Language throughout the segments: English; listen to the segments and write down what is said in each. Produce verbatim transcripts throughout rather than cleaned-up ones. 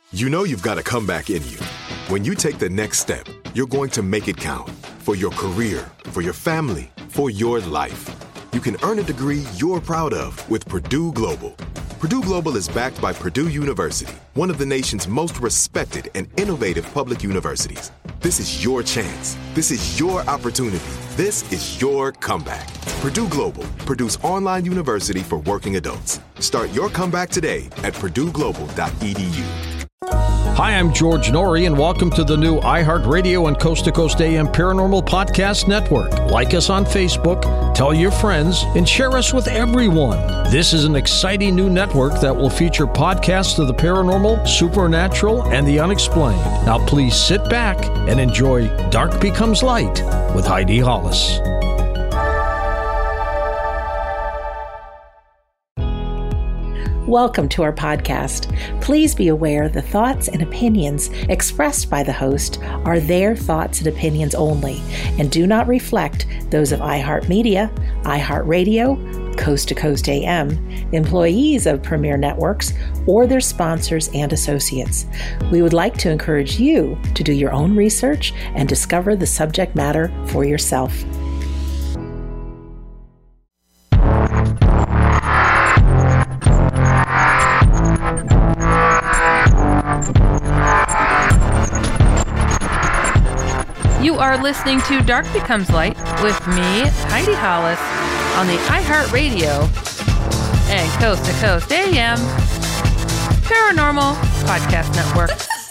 You know you've got a comeback in you. When you take the next step, you're going to make it count. For your career, for your family, for your life. You can earn a degree you're proud of with Purdue Global. Purdue Global is backed by Purdue University, one of the nation's most respected and innovative public universities. This is your chance. This is your opportunity. This is your comeback. Purdue Global, Purdue's online university for working adults. Start your comeback today at purdue global dot e d u. Hi, I'm George Norrie, and welcome to the new iHeartRadio and Coast to Coast A M Paranormal Podcast Network. Like us on Facebook, tell your friends, and share us with everyone. This is an exciting new network that will feature podcasts of the paranormal, supernatural, and the unexplained. Now, please sit back and enjoy Dark Becomes Light with Heidi Hollis. Welcome to our podcast. Please be aware the thoughts and opinions expressed by the host are their thoughts and opinions only and do not reflect those of iHeartMedia, iHeartRadio, Coast to Coast A M, employees of Premier Networks, or their sponsors and associates. We would like to encourage you to do your own research and discover the subject matter for yourself. You are listening to Dark Becomes Light with me, Heidi Hollis, on the iHeartRadio and Coast to Coast A M Paranormal Podcast Network.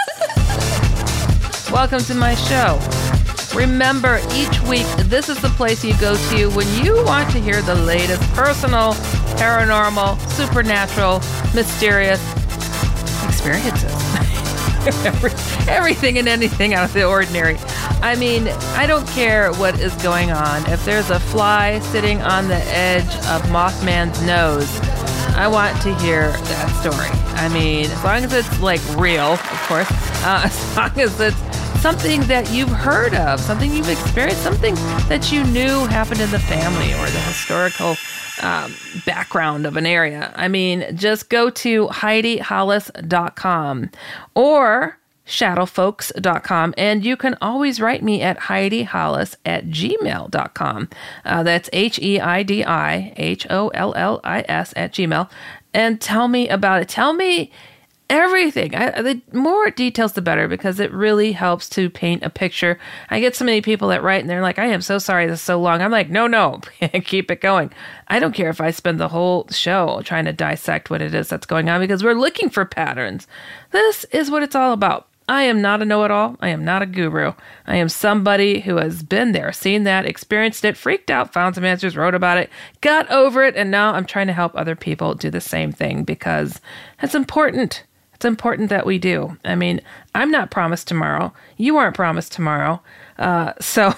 Welcome to my show. Remember, each week, this is the place you go to when you want to hear the latest personal, paranormal, supernatural, mysterious experiences. Every, everything and anything out of the ordinary. I mean, I don't care what is going on. If there's a fly sitting on the edge of Mothman's nose, I want to hear that story. I mean, as long as it's like real, of course, uh, as long as it's something that you've heard of, something you've experienced, something that you knew happened in the family or the historical um, background of an area. I mean, just go to Heidi Hollis dot com or shadow folks dot com, and you can always write me at Heidi Hollis at gmail dot com. Uh, that's H E I D I H O L L I S at Gmail, and tell me about it. Tell me everything. I, the more details, the better, because it really helps to paint a picture. I get so many people that write, and they're like, I am so sorry this is so long. I'm like, no, no, keep it going. I don't care if I spend the whole show trying to dissect what it is that's going on, because we're looking for patterns. This is what it's all about. I am not a know-it-all. I am not a guru. I am somebody who has been there, seen that, experienced it, freaked out, found some answers, wrote about it, got over it, and now I'm trying to help other people do the same thing, because it's important. It's important that we do. I mean, I'm not promised tomorrow. You aren't promised tomorrow. Uh, so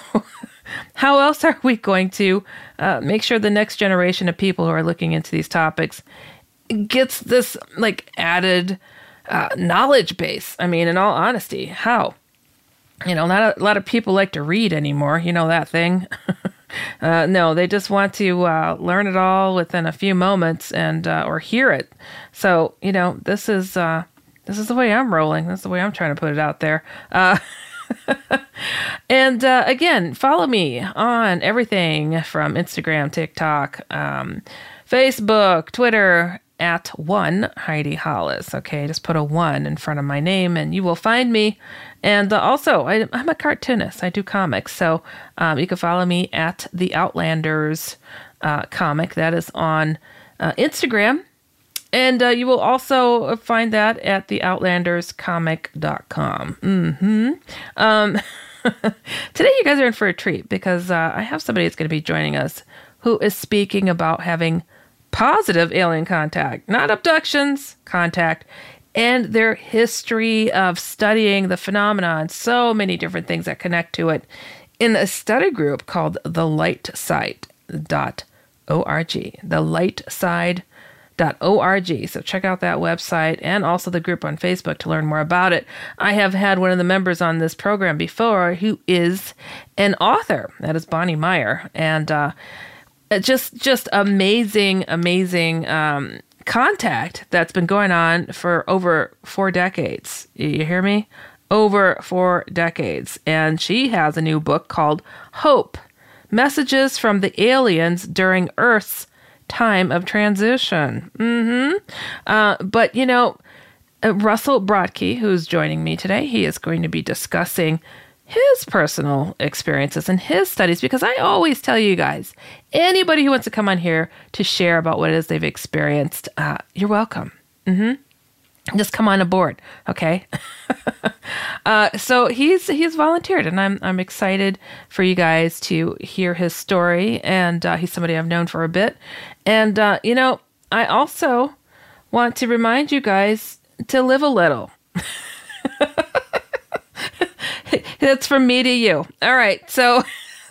how else are we going to uh, make sure the next generation of people who are looking into these topics gets this like added Uh, knowledge base? I mean, in all honesty, how? You know, not a, a lot of people like to read anymore. You know that thing? uh, no, they just want to uh, learn it all within a few moments and uh, or hear it. So, you know, this is uh, this is the way I'm rolling. That's the way I'm trying to put it out there. Uh, and uh, again, follow me on everything from Instagram, TikTok, um, Facebook, Twitter, at one Heidi Hollis. Okay, just put a one in front of my name and you will find me. And uh, also, I, I'm a cartoonist. I do comics. So um, you can follow me at The Outlanders uh, comic. That is on uh, Instagram. And uh, you will also find that at the outlanders comic dot com. Mm-hmm. Um, today you guys are in for a treat, because uh, I have somebody that's going to be joining us who is speaking about having positive alien contact, not abductions, contact, and their history of studying the phenomenon, so many different things that connect to it, in a study group called the lightside dot org, the lightside dot org. So check out that website and also the group on Facebook to learn more about it. I have had one of the members on this program before who is an author. That is Bonnie Meyer. And uh, just just amazing, amazing um, contact that's been going on for over four decades. You hear me? Over four decades. And she has a new book called Hope, Messages from the Aliens During Earth's Time of Transition. Mm-hmm. Uh, but, you know, uh, Russell Brodkey, who's joining me today, he is going to be discussing his personal experiences and his studies, because I always tell you guys, anybody who wants to come on here to share about what it is they've experienced, uh, you're welcome. Mm-hmm. Just come on aboard, okay? uh, so he's he's volunteered, and I'm I'm excited for you guys to hear his story. And uh, he's somebody I've known for a bit. And uh, you know, I also want to remind you guys to live a little. That's from me to you. All right. So,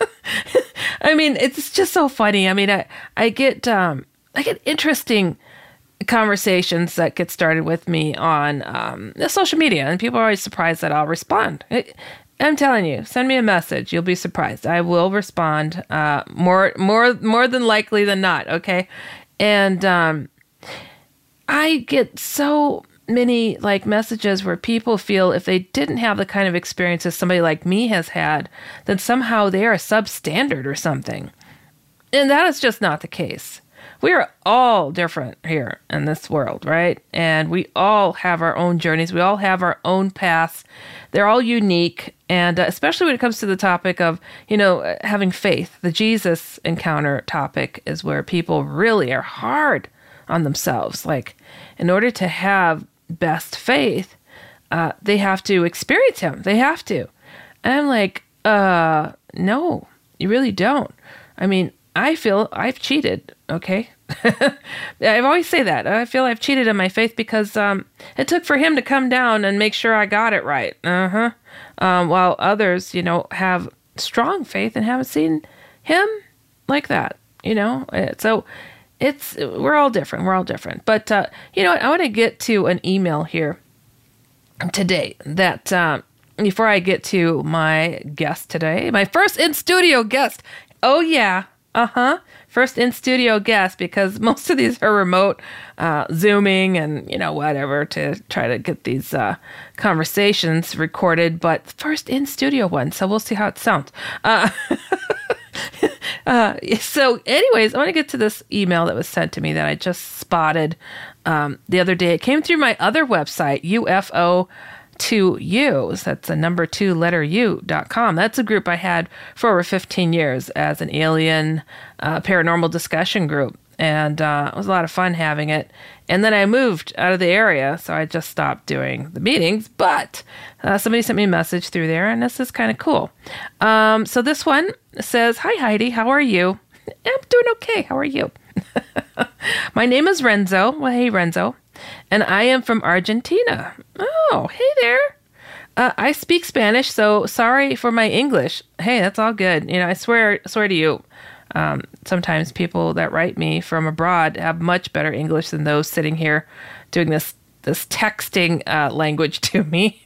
I mean, it's just so funny. I mean, I, I get, um, I get interesting conversations that get started with me on, um, social media, and people are always surprised that I'll respond. I, I'm telling you, send me a message. You'll be surprised. I will respond, uh, more, more, more than likely than not. Okay. And, um, I get so many like messages where people feel if they didn't have the kind of experiences somebody like me has had, then somehow they are substandard or something. And that is just not the case. We are all different here in this world, right? And we all have our own journeys. We all have our own paths. They're all unique. And uh, especially when it comes to the topic of, you know, having faith, the Jesus encounter topic is where people really are hard on themselves. Like, in order to have best faith, uh, they have to experience him. They have to. And I'm like, uh, no, you really don't. I mean, I feel I've cheated, okay? I've always say that. I feel I've cheated in my faith because um, it took for him to come down and make sure I got it right. Uh-huh. Um, while others, you know, have strong faith and haven't seen him like that, you know? So It's, we're all different. We're all different. But, uh, you know what? I want to get to an email here today that, uh, before I get to my guest today, my first in-studio guest. Oh, yeah. Uh-huh. First in-studio guest, because most of these are remote, uh, Zooming and, you know, whatever to try to get these, uh, conversations recorded. But first in-studio one. So we'll see how it sounds. Uh, Uh, so anyways, I want to get to this email that was sent to me that I just spotted um, the other day. It came through my other website, U F O two U. That's the number two letter U dot com. That's a group I had for over fifteen years as an alien uh, paranormal discussion group. And uh, it was a lot of fun having it. And then I moved out of the area, so I just stopped doing the meetings. But uh, somebody sent me a message through there, and this is kind of cool. Um, so this one says, "Hi, Heidi. How are you?" "I'm doing okay. How are you?" "My name is Renzo." Well, hey, Renzo. "And I am from Argentina." "Oh, hey there. Uh, I speak Spanish, so sorry for my English." Hey, that's all good. You know, I swear, swear to you. Um, sometimes people that write me from abroad have much better English than those sitting here doing this this texting uh, language to me.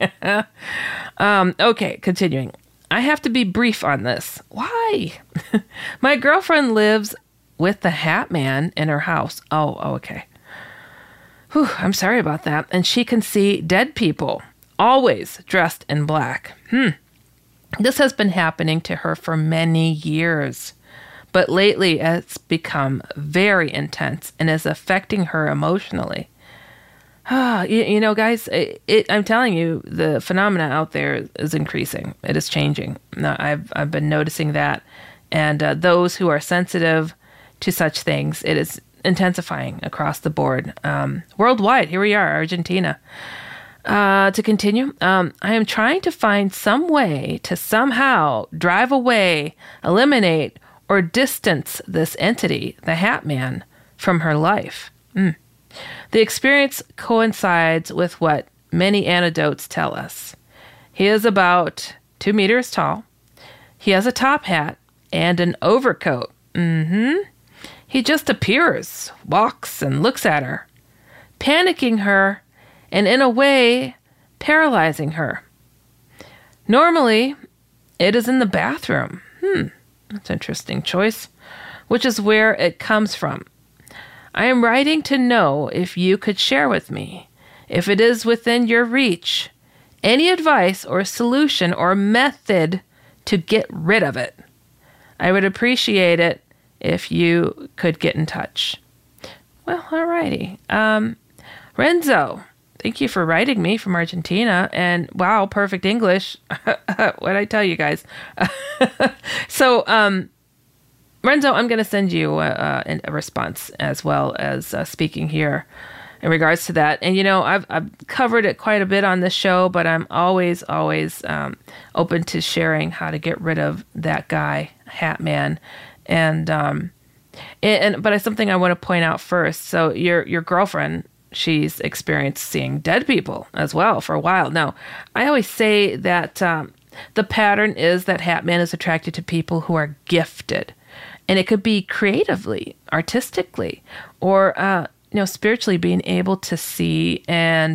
um, okay, continuing. "I have to be brief on this." "Why?" "My girlfriend lives with the Hat Man in her house." Oh, oh okay. Whew, I'm sorry about that. "And she can see dead people, always dressed in black." Hmm. "This has been happening to her for many years. But lately it's become very intense and is affecting her emotionally." Ah, you, you know, guys, it, it, I'm telling you, the phenomena out there is increasing. It is changing. Now, I've I've been noticing that, and uh, those who are sensitive to such things, it is intensifying across the board, um, worldwide. Here we are, Argentina. Uh, to continue, um, "I am trying to find some way to somehow drive away, eliminate, or distance this entity, the Hat Man, from her life. Mm. The experience coincides with what many anecdotes tell us. He is about two meters tall. He has a top hat and an overcoat. Mm-hmm. He just appears, walks, and looks at her, panicking her, and in a way, paralyzing her. Normally, it is in the bathroom. Hmm. That's an interesting choice, which is where it comes from. I am writing to know if you could share with me, if it is within your reach, any advice or solution or method to get rid of it. I would appreciate it if you could get in touch. Well, alrighty. Um, Renzo, thank you for writing me from Argentina. And wow, perfect English. What'd I tell you guys? so, um, Renzo, I'm going to send you a, a, a response as well as uh, speaking here in regards to that. And, you know, I've, I've covered it quite a bit on this show, but I'm always, always um, open to sharing how to get rid of that guy, Hat Man. And, um, and, and but it's something I want to point out first. So your your girlfriend, she's experienced seeing dead people as well for a while. Now, I always say that um, the pattern is that Hat Man is attracted to people who are gifted. And it could be creatively, artistically, or, uh, you know, spiritually being able to see and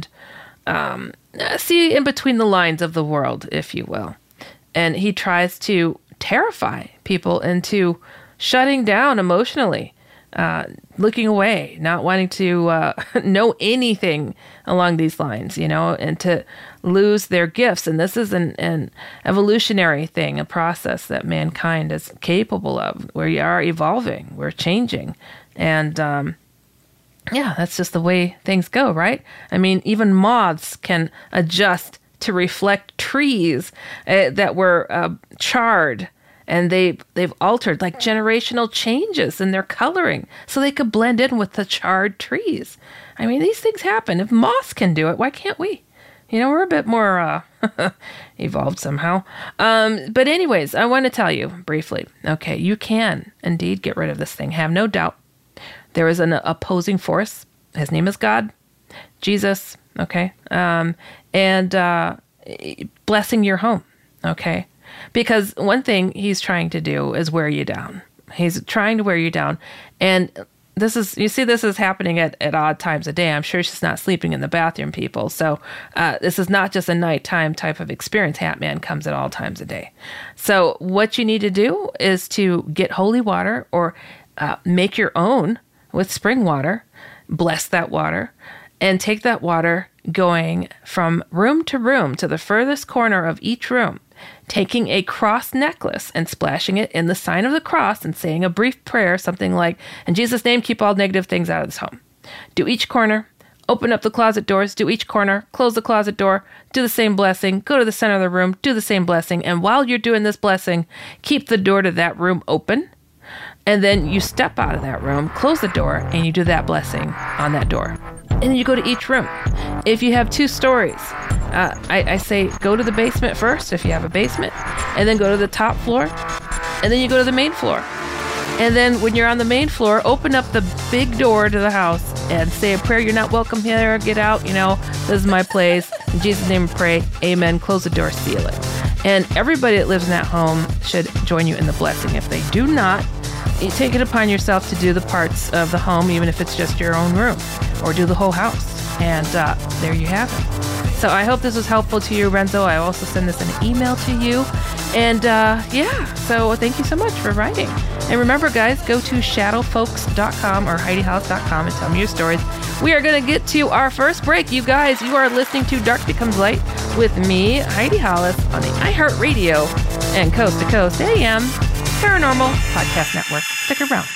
um, see in between the lines of the world, if you will. And he tries to terrify people into shutting down emotionally, uh, looking away, not wanting to uh, know anything along these lines, you know, and to lose their gifts. And this is an, an evolutionary thing, a process that mankind is capable of. We are evolving, we're changing. And um, yeah, that's just the way things go, right? I mean, even moths can adjust to reflect trees uh, that were uh, charred. And they, they've altered like generational changes in their coloring so they could blend in with the charred trees. I mean, these things happen. If moths can do it, why can't we? You know, we're a bit more uh, evolved somehow. Um, but anyways, I want to tell you briefly, okay, you can indeed get rid of this thing. Have no doubt. There is an opposing force. His name is God, Jesus, okay? Um, and uh, blessing your home, okay? Because one thing he's trying to do is wear you down. He's trying to wear you down. And this is, you see, this is happening at, at odd times of day. I'm sure she's not sleeping in the bathroom, people. So uh, this is not just a nighttime type of experience. Hat Man comes at all times of day. So what you need to do is to get holy water or uh, make your own with spring water, bless that water, and take that water going from room to room to the furthest corner of each room, taking a cross necklace and splashing it in the sign of the cross and saying a brief prayer, something like, in Jesus' name, keep all negative things out of this home. Do each corner, open up the closet doors, do each corner, close the closet door, do the same blessing, go to the center of the room, do the same blessing. And while you're doing this blessing, keep the door to that room open. And then you step out of that room, close the door, and you do that blessing on that door. And then you go to each room. If you have two stories, uh, I, I say go to the basement first if you have a basement, and then go to the top floor, and then you go to the main floor. And then when you're on the main floor, open up the big door to the house and say a prayer. You're not welcome here. Get out. You know, this is my place. In Jesus' name, pray. Amen. Close the door. Seal it. And everybody that lives in that home should join you in the blessing. If they do not, you take it upon yourself to do the parts of the home, even if it's just your own room, or do the whole house. And uh, there you have it. So I hope this was helpful to you, Renzo. I also send this in an email to you. And uh, yeah, so thank you so much for writing. And remember, guys, go to shadow folks dot com or heidi hollis dot com and tell me your stories. We are going to get to our first break. You guys, you are listening to Dark Becomes Light with me, Heidi Hollis, on the iHeartRadio and Coast to Coast A M Paranormal Podcast Network. Stick around.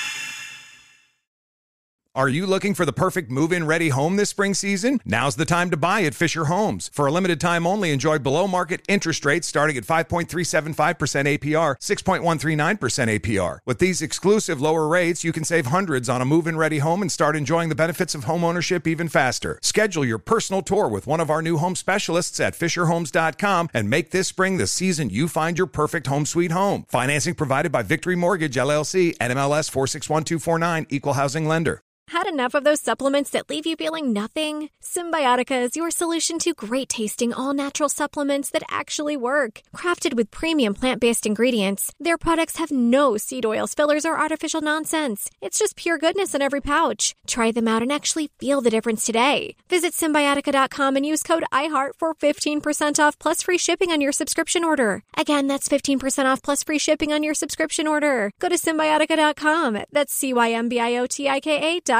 Are you looking for the perfect move-in ready home this spring season? Now's the time to buy at Fisher Homes. For a limited time only, enjoy below-market interest rates starting at five point three seven five percent A P R, six point one three nine percent A P R. With these exclusive lower rates, you can save hundreds on a move-in ready home and start enjoying the benefits of home ownership even faster. Schedule your personal tour with one of our new home specialists at fisher homes dot com and make this spring the season you find your perfect home sweet home. Financing provided by Victory Mortgage, L L C, N M L S four six one two four nine, Equal Housing Lender. Had enough of those supplements that leave you feeling nothing? Symbiotica is your solution to great-tasting, all-natural supplements that actually work. Crafted with premium plant-based ingredients, their products have no seed oils, fillers, or artificial nonsense. It's just pure goodness in every pouch. Try them out and actually feel the difference today. Visit Symbiotica dot com and use code iHeart for fifteen percent off plus free shipping on your subscription order. Again, that's fifteen percent off plus free shipping on your subscription order. Go to Symbiotica dot com. That's C Y M B I O T I K A dot com.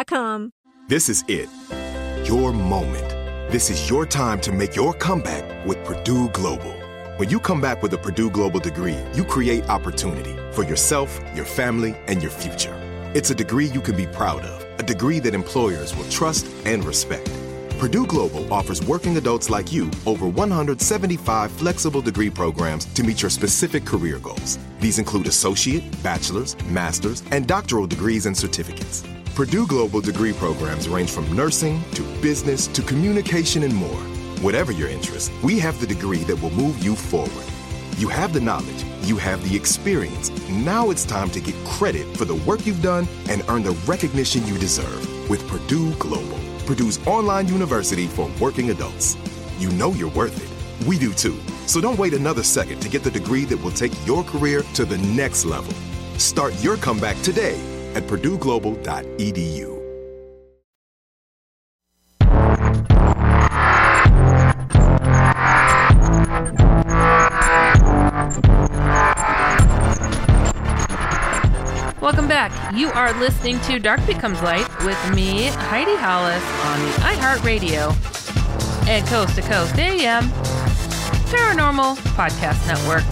dot com. This is it. Your moment. This is your time to make your comeback with Purdue Global. When you come back with a Purdue Global degree, you create opportunity for yourself, your family, and your future. It's a degree you can be proud of, a degree that employers will trust and respect. Purdue Global offers working adults like you over one hundred seventy-five flexible degree programs to meet your specific career goals. These include associate, bachelor's, master's, and doctoral degrees and certificates. Purdue Global degree programs range from nursing to business to communication and more. Whatever your interest, we have the degree that will move you forward. You have the knowledge, you have the experience. Now it's time to get credit for the work you've done and earn the recognition you deserve with Purdue Global, Purdue's online university for working adults. You know you're worth it. We do too. So don't wait another second to get the degree that will take your career to the next level. Start your comeback today at purdue global dot e d u. Welcome back. You are listening to Dark Becomes Light with me, Heidi Hollis, on the iHeartRadio and Coast to Coast A M Paranormal Podcast Network.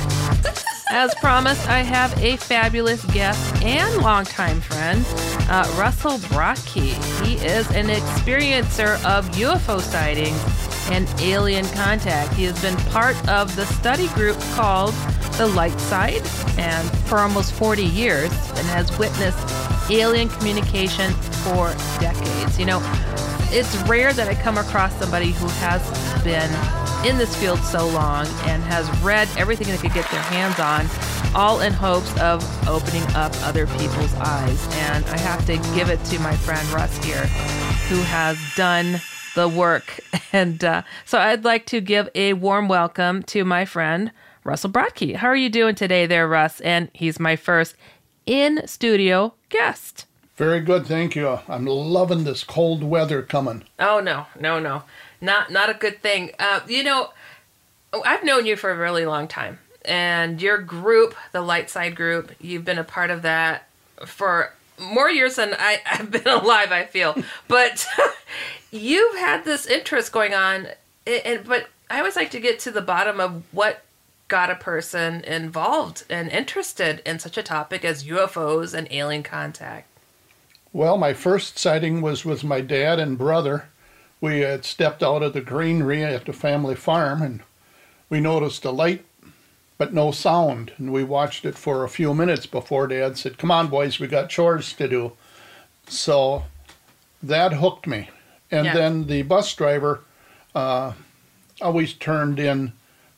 As promised, I have a fabulous guest and longtime friend, uh, Russell Brodtke. He is an experiencer of U F O sightings and alien contact. He has been part of the study group called The Light Side and for almost forty years and has witnessed alien communication for decades. You know, it's rare that I come across somebody who has been in this field so long and has read everything they could get their hands on, all in hopes of opening up other people's eyes. And I have to give it to my friend Russ here, who has done the work. And uh, so I'd like to give a warm welcome to my friend Russell Brodtke. How are you doing today there, Russ? And he's my first in-studio guest. Very good, thank you. I'm loving this cold weather coming. Oh, no, no, no. Not not a good thing. Uh, you know, I've known you for a really long time. And your group, the Light Side group, you've been a part of that for more years than I, I've been alive, I feel. But you've had this interest going on. And, but I always like to get to the bottom of what got a person involved and interested in such a topic as U F Os and alien contact. Well, my first sighting was with my dad and brother. We had stepped out of the greenery at the family farm, and we noticed a light, but no sound. And we watched it for a few minutes before Dad said, "Come on, boys, we got chores to do." So that hooked me. And yeah. Then the bus driver uh, always turned in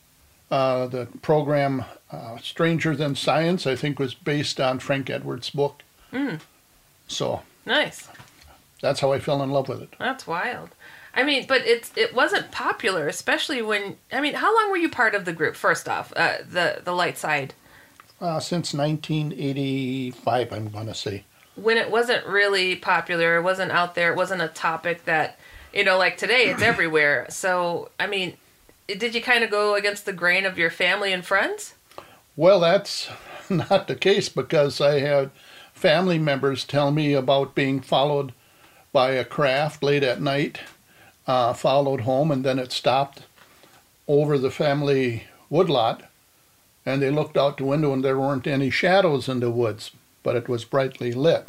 uh, the program uh, Stranger Than Science, I think was based on Frank Edwards' book. Mm. So nice. That's how I fell in love with it. That's wild. I mean, but it's it wasn't popular, especially when, I mean, how long were you part of the group, first off, uh, the, the Light Side? Uh, since nineteen eighty-five, I'm going to say. When it wasn't really popular, it wasn't out there, it wasn't a topic that, you know, like today, it's everywhere. So, I mean, did you kind of go against the grain of your family and friends? Well, that's not the case, because I had family members tell me about being followed by a craft late at night, uh, followed home, and then it stopped over the family woodlot, and they looked out the window and there weren't any shadows in the woods, but it was brightly lit.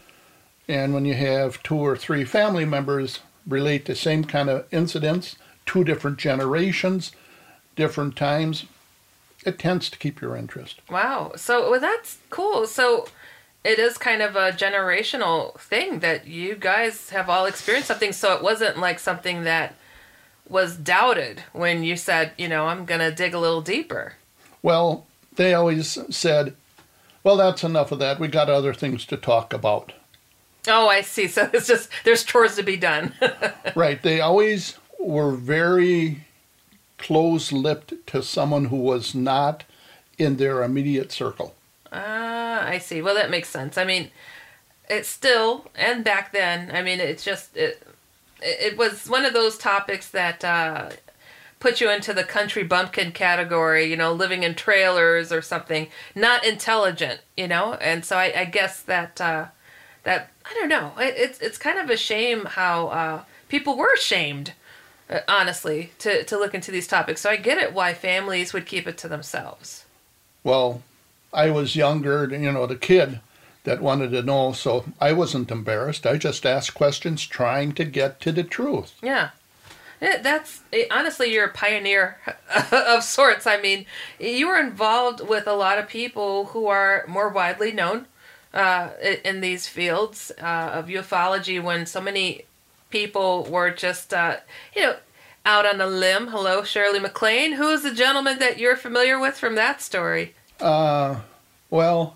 And when you have two or three family members relate the same kind of incidents, two different generations, different times, it tends to keep your interest. Wow. So well, that's cool. So it is kind of a generational thing that you guys have all experienced something. So it wasn't like something that was doubted when you said, you know, I'm going to dig a little deeper. Well, they always said, well, that's enough of that. We got other things to talk about. Oh, I see. So it's just, there's chores to be done. Right. They always were very close-lipped to someone who was not in their immediate circle. Ah, I see. Well, that makes sense. I mean, it's still, and back then, I mean, it's just, it, it was one of those topics that uh, put you into the country bumpkin category, you know, living in trailers or something, not intelligent, you know? And so I, I guess that uh, that, I don't know, it, it's it's kind of a shame how uh, people were shamed, uh, honestly, to, to look into these topics. So I get it why families would keep it to themselves. Well, I was younger, you know, the kid that wanted to know, so I wasn't embarrassed. I just asked questions trying to get to the truth. Yeah. Yeah, that's, honestly, you're a pioneer of sorts. I mean, you were involved with a lot of people who are more widely known uh, in these fields uh, of ufology, when so many people were just, uh, you know, out on a limb. Hello, Shirley MacLaine. Who is the gentleman that you're familiar with from that story? Uh, well,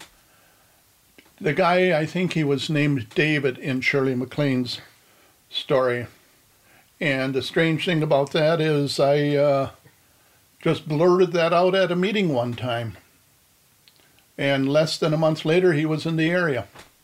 the guy, I think he was named David in Shirley MacLaine's story. And the strange thing about that is I uh, just blurted that out at a meeting one time. And less than a month later, he was in the area.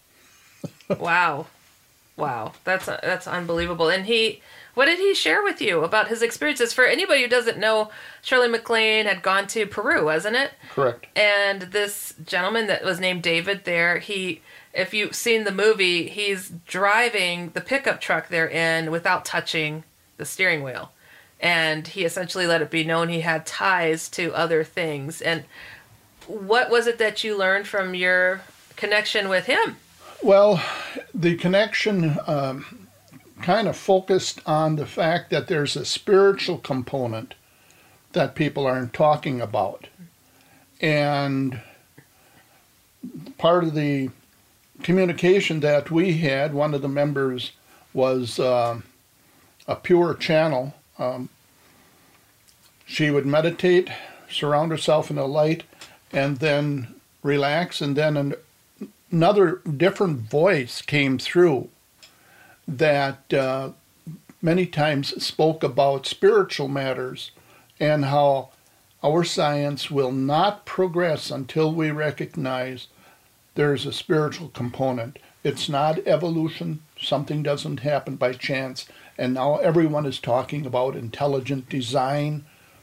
Wow. Wow. That's uh, that's unbelievable. And he, what did he share with you about his experiences? For anybody who doesn't know, Shirley MacLaine had gone to Peru, wasn't it? Correct. And this gentleman that was named David there, he... if you've seen the movie, he's driving the pickup truck they're in without touching the steering wheel. And he essentially let it be known he had ties to other things. And what was it that you learned from your connection with him? Well, the connection um, kind of focused on the fact that there's a spiritual component that people aren't talking about. And part of the communication that we had, one of the members was uh, a pure channel. Um, she would meditate, surround herself in the light, and then relax, and then an, another different voice came through that uh, many times spoke about spiritual matters and how our science will not progress until we recognize there's a spiritual component. It's not evolution. Something doesn't happen by chance. And now everyone is talking about intelligent design.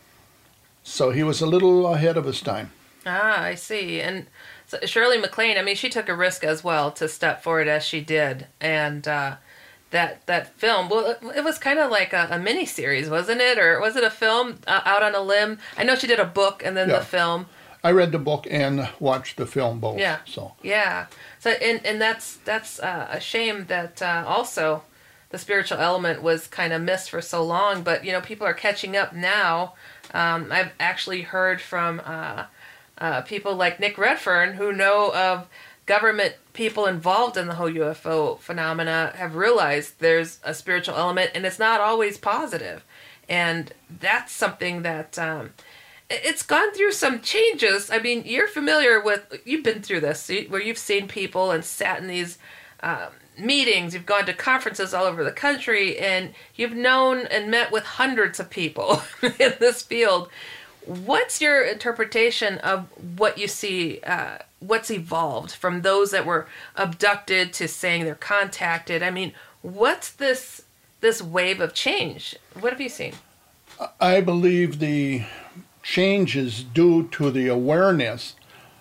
So he was a little ahead of his time. Ah, I see. And so Shirley MacLaine, I mean, she took a risk as well to step forward as she did. And uh, that that film, well, it, it was kind of like a, a mini-series, wasn't it? Or was it a film, uh, Out on a Limb? I know she did a book and then Yeah. the film. I read the book and watched the film both. Yeah. So Yeah. So and and that's that's uh, a shame that uh, also the spiritual element was kind of missed for so long. But you know, people are catching up now. Um, I've actually heard from uh, uh, people like Nick Redfern who know of government people involved in the whole U F O phenomena have realized there's a spiritual element, and it's not always positive. And that's something that. Um, It's gone through some changes. I mean, you're familiar with, you've been through this, where you've seen people and sat in these um, meetings, you've gone to conferences all over the country, and you've known and met with hundreds of people in this field. What's your interpretation of what you see, uh, what's evolved from those that were abducted to saying they're contacted? I mean, what's this this wave of change? What have you seen? I believe the change is due to the awareness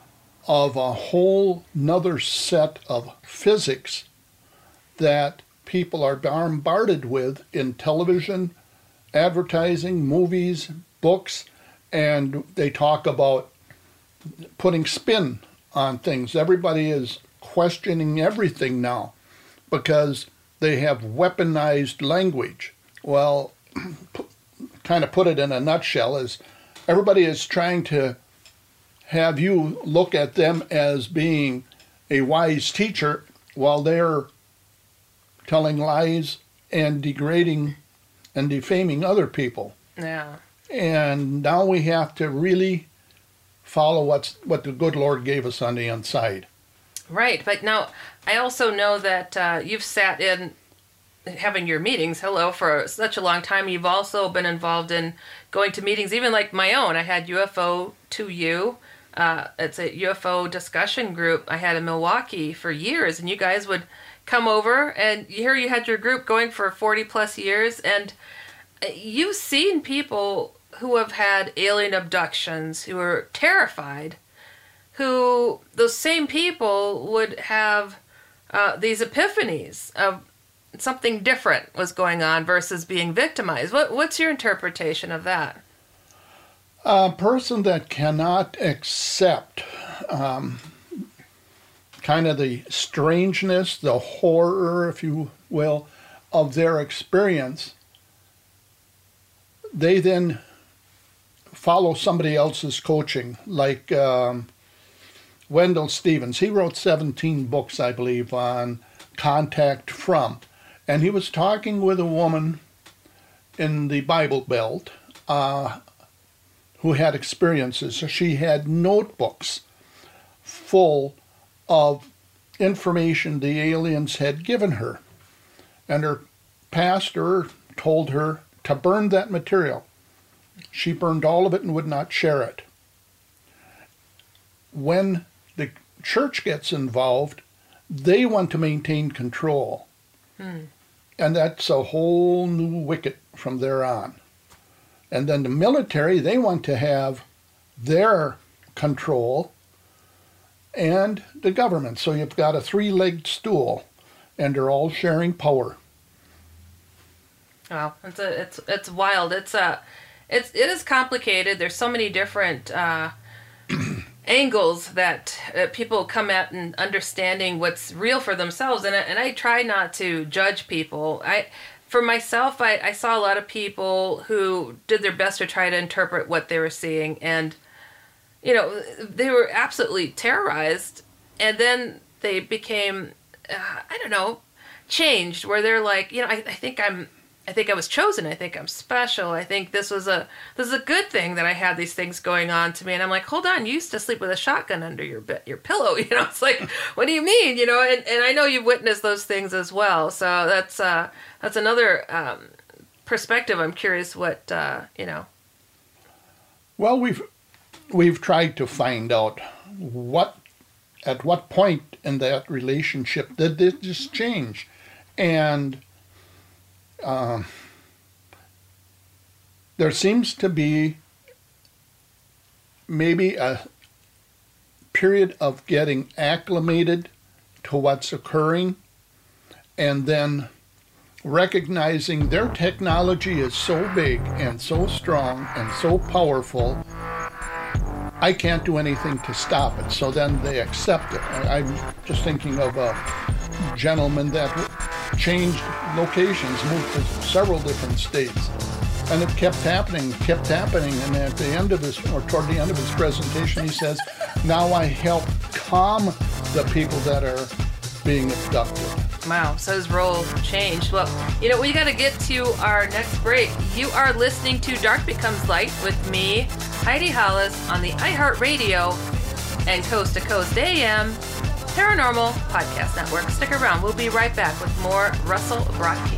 of a whole nother set of physics that people are bombarded with in television, advertising, movies, books, and they talk about putting spin on things. Everybody is questioning everything now because they have weaponized language. Well, kind of put it in a nutshell is everybody is trying to have you look at them as being a wise teacher while they're telling lies and degrading and defaming other people. Yeah. And now we have to really follow what's what the good Lord gave us on the inside. Right, but now I also know that uh, you've sat in having your meetings, hello, for such a long time. You've also been involved in going to meetings, even like my own. I had U F O to You. Uh, it's a U F O discussion group I had in Milwaukee for years, and you guys would come over, and here you had your group going for forty plus years, and you've seen people who have had alien abductions, who are terrified, who those same people would have uh, these epiphanies of something different was going on versus being victimized. What, what's your interpretation of that? A person that cannot accept um, kind of the strangeness, the horror, if you will, of their experience, they then follow somebody else's coaching, like um, Wendell Stevens. He wrote seventeen books, I believe, on Contact From. And he was talking with a woman in the Bible Belt uh, who had experiences. So she had notebooks full of information the aliens had given her. And her pastor told her to burn that material. She burned all of it and would not share it. When the church gets involved, they want to maintain control. Hmm. And that's a whole new wicket from there on. And then the military, they want to have their control and the government. So you've got a three-legged stool, and they're all sharing power. Wow, it's a, it's it's wild. It's a, it's it is complicated. There's so many different uh, angles that uh, people come at and understanding what's real for themselves. And I, and I try not to judge people. I, for myself, I, I saw a lot of people who did their best to try to interpret what they were seeing, and you know, they were absolutely terrorized. And then they became, uh, I don't know, changed. Where they're like, you know, I, I think I'm. I think I was chosen. I think I'm special. I think this was a this is a good thing that I had these things going on to me. And I'm like, hold on, you used to sleep with a shotgun under your bed, your pillow. You know, it's like, what do you mean? You know, and, and I know you've witnessed those things as well. So that's uh, that's another um, perspective. I'm curious what uh, you know. Well, we've we've tried to find out what at what point in that relationship did this change, and. Uh, there seems to be maybe a period of getting acclimated to what's occurring, and then recognizing their technology is so big and so strong and so powerful, I can't do anything to stop it. So then they accept it. I'm just thinking of a gentleman that changed locations, moved to several different states, and it kept happening, kept happening. And at the end of his, or toward the end of his presentation, he says, "Now I help calm the people that are being abducted." Wow, so his role changed. Well, you know, we got to get to our next break. You are listening to Dark Becomes Light with me, Heidi Hollis, on the iHeartRadio and Coast to Coast A M Paranormal Podcast Network. Stick around. We'll be right back with more Russell Broadkey.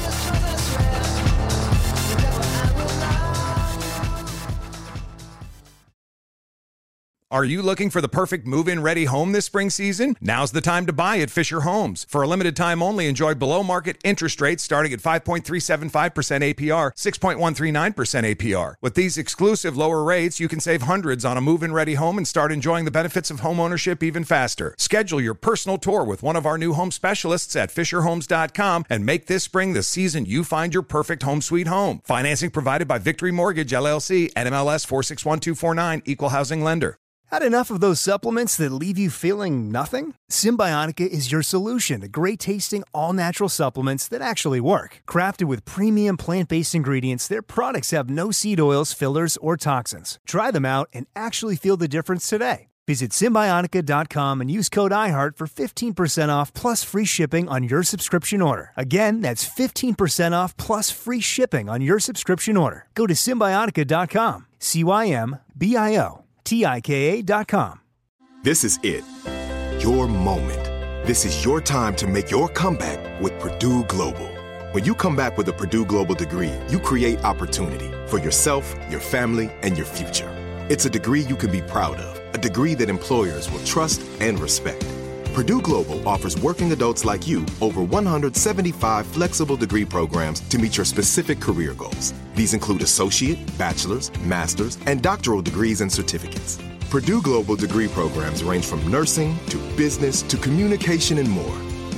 Are you looking for the perfect move-in ready home this spring season? Now's the time to buy at Fisher Homes. For a limited time only, enjoy below-market interest rates starting at five point three seven five percent A P R, six point one three nine percent A P R. With these exclusive lower rates, you can save hundreds on a move-in ready home and start enjoying the benefits of home ownership even faster. Schedule your personal tour with one of our new home specialists at fisher homes dot com and make this spring the season you find your perfect home sweet home. Financing provided by Victory Mortgage, L L C, N M L S four six one two four nine, Equal Housing Lender. Had enough of those supplements that leave you feeling nothing? Symbiotica is your solution to great-tasting, all-natural supplements that actually work. Crafted with premium plant-based ingredients, their products have no seed oils, fillers, or toxins. Try them out and actually feel the difference today. Visit Symbiotica dot com and use code iHeart for fifteen percent off plus free shipping on your subscription order. Again, that's fifteen percent off plus free shipping on your subscription order. Go to Symbiotica dot com. C Y M B I O. T I K A dot com. This is it. Your moment. This is your time to make your comeback with Purdue Global. When you come back with a Purdue Global degree, you create opportunity for yourself, your family, and your future. It's a degree you can be proud of, a degree that employers will trust and respect. Purdue Global offers working adults like you over one hundred seventy-five flexible degree programs to meet your specific career goals. These include associate, bachelor's, master's, and doctoral degrees and certificates. Purdue Global degree programs range from nursing to business to communication and more.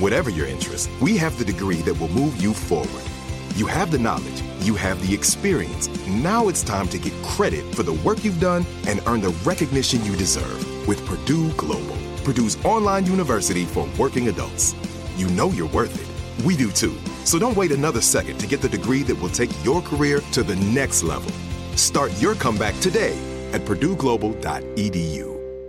Whatever your interest, we have the degree that will move you forward. You have the knowledge, you have the experience. Now it's time to get credit for the work you've done and earn the recognition you deserve with Purdue Global, Purdue's online university for working adults. You know you're worth it. We do too. So don't wait another second to get the degree that will take your career to the next level. Start your comeback today at purdue global dot e d u.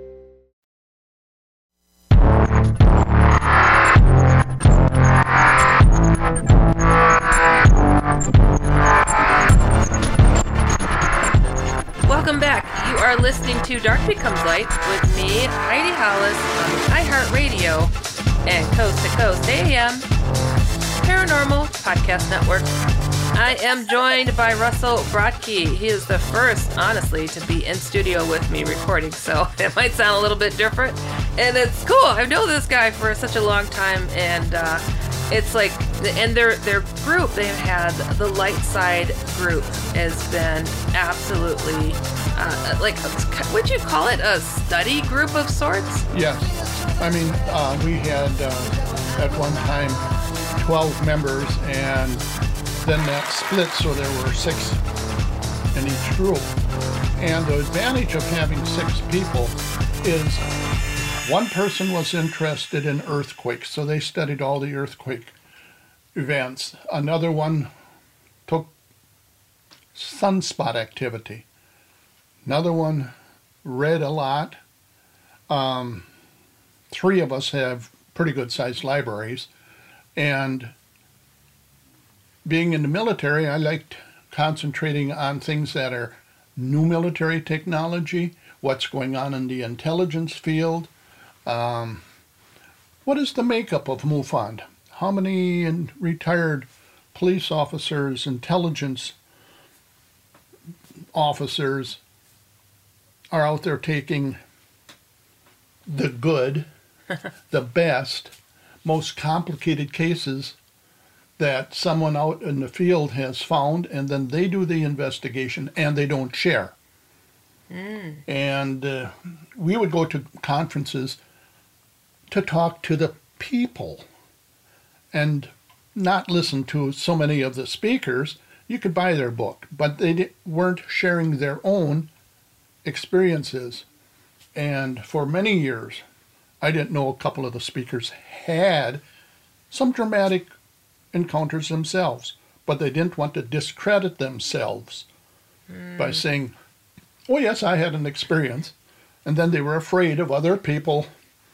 Welcome back. You are listening to Dark Becomes Light with me, Heidi Hollis, on iHeartRadio and Coast to Coast A M Paranormal Podcast Network. I am joined by Russell Brodkey. He is the first, honestly, to be in studio with me recording, so it might sound a little bit different. And it's cool. I've known this guy for such a long time, and uh, it's like, and their their group they've had, the Light Side group, has been absolutely, uh, like, would you call it a study group of sorts? Yes. I mean, uh, we had, uh, at one time, twelve members, and then that split, so there were six in each group. And the advantage of having six people is one person was interested in earthquakes, so they studied all the earthquake events. Another one took sunspot activity. Another one read a lot. Um, three of us have pretty good sized libraries. And being in the military, I liked concentrating on things that are new military technology, what's going on in the intelligence field. Um, what is the makeup of MUFON? How many in retired police officers, intelligence officers are out there taking the good, the best, most complicated cases that someone out in the field has found, and then they do the investigation and they don't share. Mm. And uh, we would go to conferences to talk to the people and not listen to so many of the speakers. You could buy their book, but they weren't sharing their own experiences. And for many years, I didn't know a couple of the speakers had some dramatic encounters themselves, but they didn't want to discredit themselves mm. by saying, oh yes, I had an experience. And then they were afraid of other people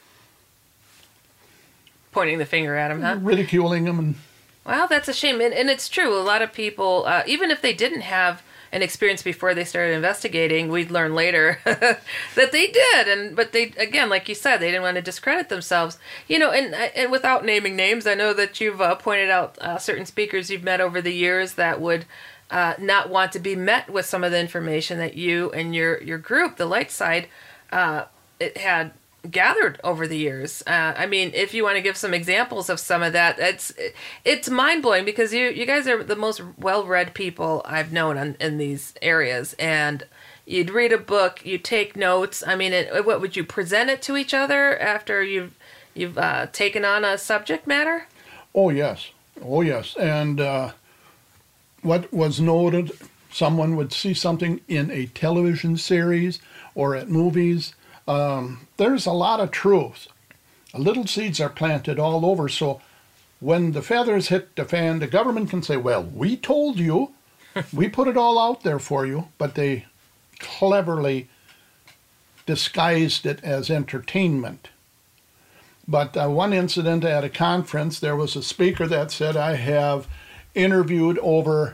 pointing the finger at them, huh? Ridiculing them. And well, that's a shame. And, and it's true. A lot of people, uh, even if they didn't have an experience before they started investigating, we'd learn later that they did. And but they, again, like you said, they didn't want to discredit themselves. You know, and and without naming names, I know that you've uh, pointed out uh, certain speakers you've met over the years that would uh, not want to be met with some of the information that you and your, your group, the Light Side, uh, it had gathered over the years. Uh, I mean, if you want to give some examples of some of that, it's it's mind-blowing because you you guys are the most well-read people I've known on, in these areas. And you'd read a book, you take notes. I mean, it, what would you present it to each other after you've you've uh, taken on a subject matter? Oh yes, oh yes. And uh, what was noted, someone would see something in a television series or at movies. Um, there's a lot of truth. Little seeds are planted all over, so when the feathers hit the fan, the government can say, well, we told you, we put it all out there for you, but they cleverly disguised it as entertainment. But uh, one incident at a conference, there was a speaker that said, I have interviewed over,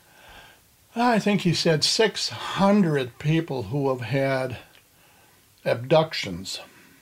I think he said six hundred people who have had abductions.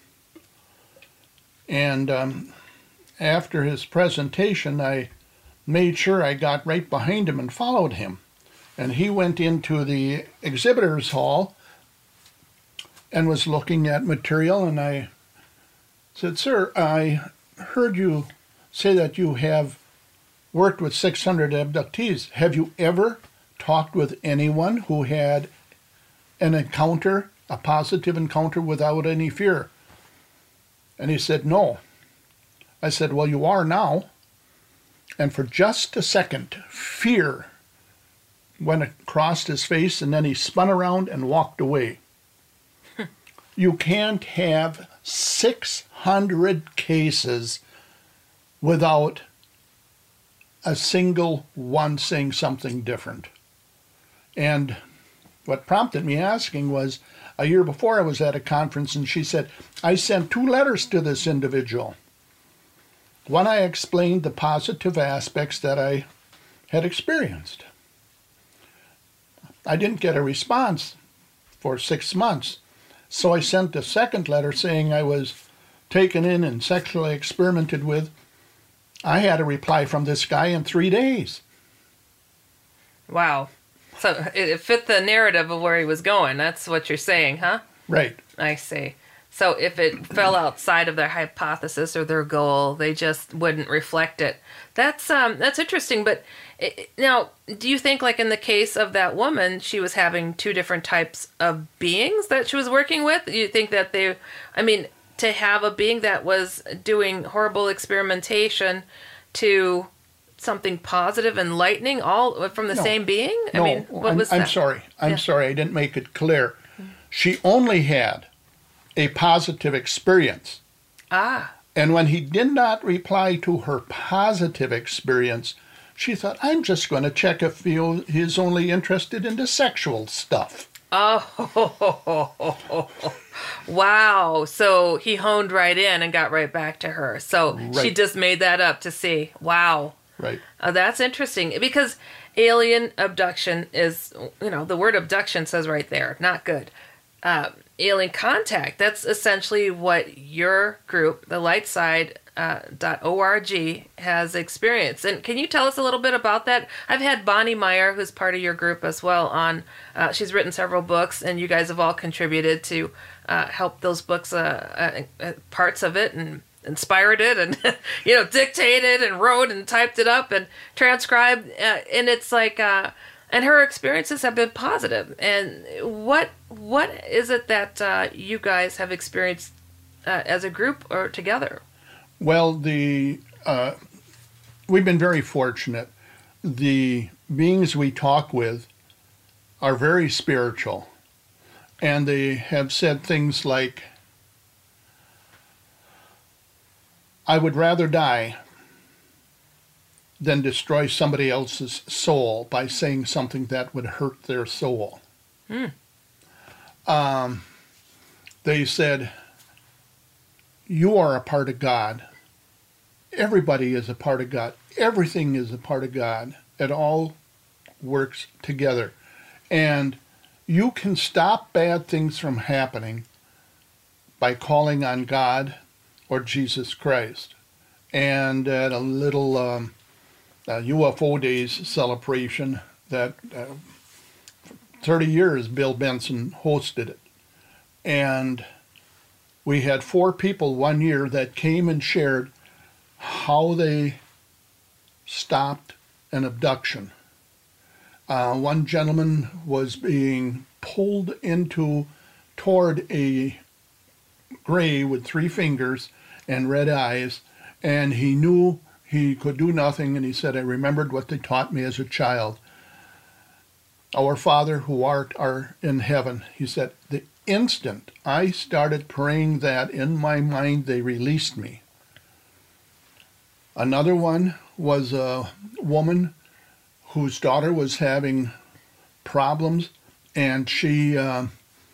And um, after his presentation, I made sure I got right behind him and followed him. And he went into the exhibitors hall and was looking at material, and I said, sir, I heard you say that you have worked with six hundred abductees. Have you ever talked with anyone who had an encounter, a positive encounter without any fear? And he said, no. I said, well, you are now. And for just a second, fear went across his face, and then he spun around and walked away. You can't have six hundred cases without a single one saying something different. And what prompted me asking was, a year before I was at a conference, and she said, I sent two letters to this individual. One, I explained the positive aspects that I had experienced. I didn't get a response for six months. So I sent a second letter saying I was taken in and sexually experimented with. I had a reply from this guy in three days. Wow. So it fit the narrative of where he was going. That's what you're saying, huh? Right. I see. So if it fell outside of their hypothesis or their goal, they just wouldn't reflect it. That's um that's interesting. But it, now, do you think, like in the case of that woman, she was having two different types of beings that she was working with? You think that they, I mean, to have a being that was doing horrible experimentation to something positive, enlightening, all from the no, same being? I no, mean, what I'm, was I'm that? sorry. I'm Yeah. sorry. I didn't make it clear. She only had a positive experience. Ah. And when he did not reply to her positive experience, she thought, I'm just going to check if he, he's only interested in the sexual stuff. Oh, wow. So he honed right in and got right back to her. So Right. she just made that up to see. Wow. Right. Uh, that's interesting, because alien abduction is, you know, the word abduction says right there, not good. Uh, alien contact, that's essentially what your group, the lightside dot org, has experienced. And can you tell us a little bit about that? I've had Bonnie Meyer, who's part of your group as well, on. Uh, she's written several books, and you guys have all contributed to uh, help those books, uh, uh, uh, parts of it, and inspired it, and you know, dictated and wrote and typed it up and transcribed. Uh, and it's like, uh, and her experiences have been positive. And what what is it that uh, you guys have experienced uh, as a group or together? Well, the uh, we've been very fortunate. The beings we talk with are very spiritual, and they have said things like, I would rather die than destroy somebody else's soul by saying something that would hurt their soul. Hmm. Um, they said, you are a part of God. Everybody is a part of God. Everything is a part of God. It all works together. And you can stop bad things from happening by calling on God or Jesus Christ. And at a little um, uh, U F O Days celebration that uh, thirty years Bill Benson hosted it. And we had four people one year that came and shared how they stopped an abduction. Uh, one gentleman was being pulled into toward a gray with three fingers and red eyes, and he knew he could do nothing, and he said, I remembered what they taught me as a child. Our Father who art are in heaven. He said, the instant I started praying that in my mind, they released me. Another one was a woman whose daughter was having problems, and she uh,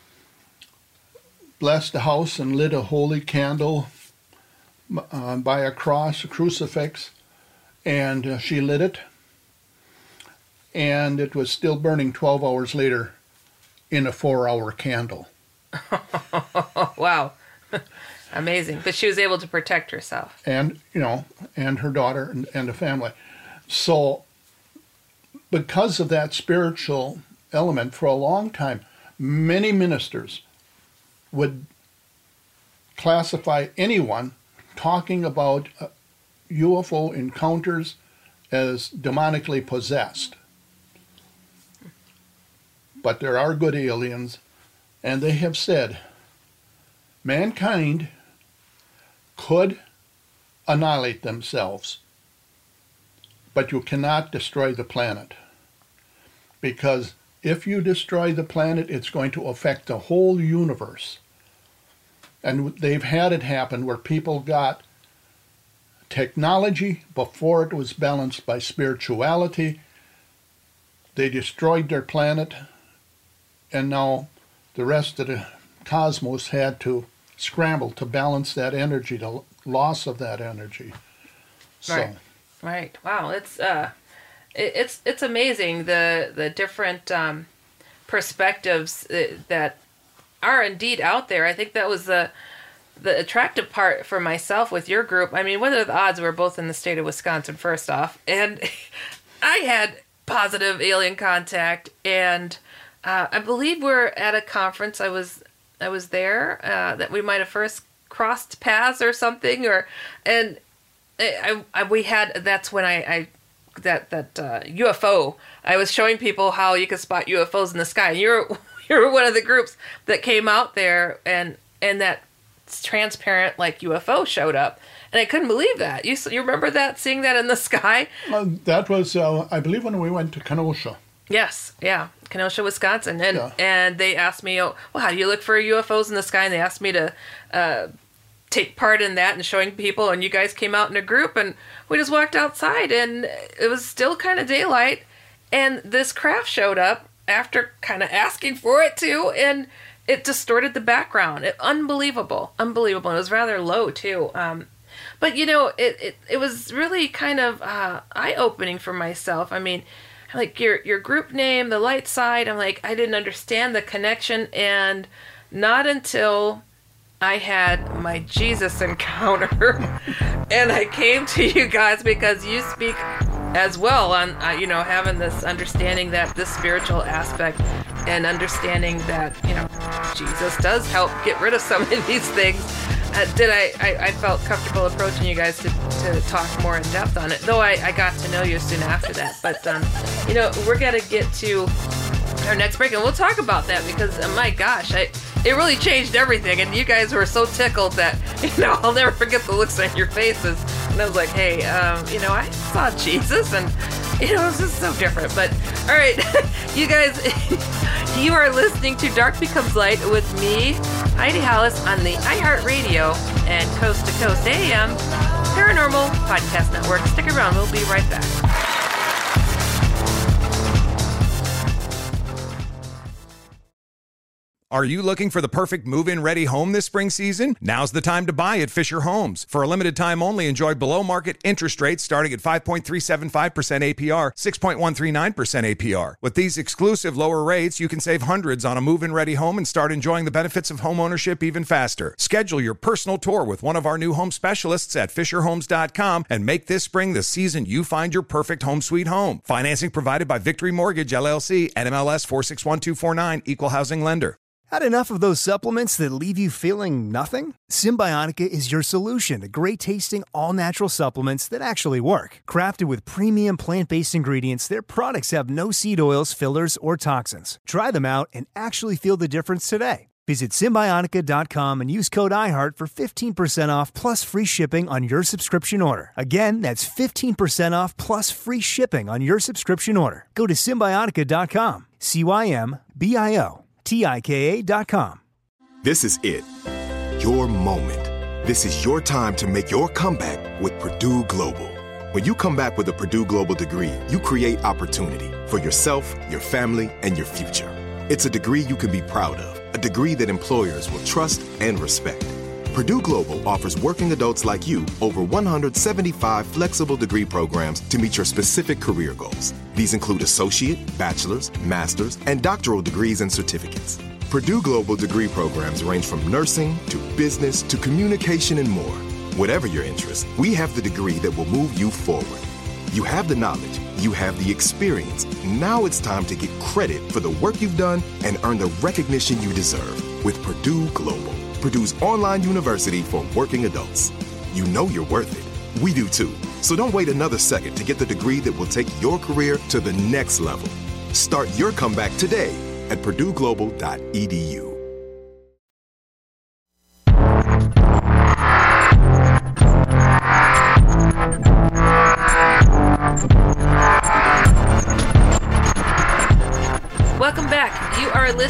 blessed the house and lit a holy candle uh, by a cross, a crucifix, and uh, she lit it, and it was still burning twelve hours later in a four-hour candle. Wow. Amazing. But she was able to protect herself. And, you know, and her daughter and, and the family. So because of that spiritual element, for a long time, many ministers would classify anyone talking about uh, U F O encounters as demonically possessed. But there are good aliens, and they have said mankind could annihilate themselves. But you cannot destroy the planet. Because if you destroy the planet, it's going to affect the whole universe. And they've had it happen where people got technology before it was balanced by spirituality. They destroyed their planet, and now the rest of the cosmos had to scramble to balance that energy, the loss of that energy. So. Right. Right. Wow. It's uh, it, it's it's amazing the the different um, perspectives that are indeed out there. I think that was the the attractive part for myself with your group. I mean, what are the odds we're both in the state of Wisconsin, first off? And I had positive alien contact, and uh, I believe we're at a conference. I was I was there uh, that we might have first crossed paths or something, or and I, I we had that's when I, I that that uh, U F O. I was showing people how you could spot U F Os in the sky. And you're you're one of the groups that came out there, and and that transparent like U F O showed up, and I couldn't believe that. You you remember that, seeing that in the sky? Uh, that was uh, I believe when we went to Kenosha. Yes, yeah, Kenosha, Wisconsin, and Yeah. and they asked me, oh, well, how do you look for U F Os in the sky? And they asked me to uh, take part in that and showing people. And you guys came out in a group, and we just walked outside, and it was still kind of daylight, and this craft showed up after kind of asking for it too, and it distorted the background. It, unbelievable, unbelievable. It was rather low too. Um, but you know, it, it it was really kind of uh, eye opening for myself. I mean, like your your group name, the light side. I'm like, I didn't understand the connection, and not until I had my Jesus encounter, and I came to you guys because you speak as well on uh, you know, having this understanding that this spiritual aspect, and understanding that, you know, Jesus does help get rid of some of these things. Uh, did I, I, I felt comfortable approaching you guys to, to talk more in depth on it, though I, I got to know you soon after that. But, um, you know, we're going to get to our next break, and we'll talk about that because, uh, my gosh, I, it really changed everything. And you guys were so tickled that, you know, I'll never forget the looks on your faces. And I was like, hey, um, you know, I saw Jesus, and, you know, it was just so different. But, all right, you guys, you are listening to Dark Becomes Light with me, Heidi Hollis, on the iHeartRadio and Coast to Coast A M Paranormal Podcast Network. Stick around. We'll be right back. Are you looking for the perfect move-in ready home this spring season? Now's the time to buy at Fisher Homes. For a limited time only, enjoy below-market interest rates starting at five point three seven five percent A P R, six point one three nine percent A P R. With these exclusive lower rates, you can save hundreds on a move-in ready home and start enjoying the benefits of home ownership even faster. Schedule your personal tour with one of our new home specialists at fisher homes dot com and make this spring the season you find your perfect home sweet home. Financing provided by Victory Mortgage, L L C, N M L S four six one two four nine, Equal Housing Lender. Had enough of those supplements that leave you feeling nothing? Symbiotica is your solution to great-tasting, all-natural supplements that actually work. Crafted with premium plant-based ingredients, their products have no seed oils, fillers, or toxins. Try them out and actually feel the difference today. Visit Symbiotica dot com and use code iHeart for fifteen percent off plus free shipping on your subscription order. Again, that's fifteen percent off plus free shipping on your subscription order. Go to Symbiotica dot com. C Y M B I O. T I K A dot com. This is it. Your moment. This is your time to make your comeback with Purdue Global. When you come back with a Purdue Global degree, you create opportunity for yourself, your family, and your future. It's a degree you can be proud of, a degree that employers will trust and respect. Purdue Global offers working adults like you over one hundred seventy-five flexible degree programs to meet your specific career goals. These include associate, bachelor's, master's, and doctoral degrees and certificates. Purdue Global degree programs range from nursing to business to communication and more. Whatever your interest, we have the degree that will move you forward. You have the knowledge, you have the experience. Now it's time to get credit for the work you've done and earn the recognition you deserve with Purdue Global, Purdue's online university for working adults. You know you're worth it. We do too. So don't wait another second to get the degree that will take your career to the next level. Start your comeback today at purdue global dot e d u.